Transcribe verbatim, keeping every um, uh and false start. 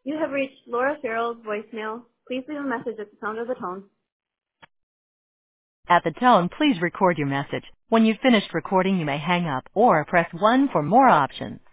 You have reached Laura Farrell's voicemail. Please leave a message at the sound of the tone. At the tone, please record your message. When you've finished recording, you may hang up or press one for more options.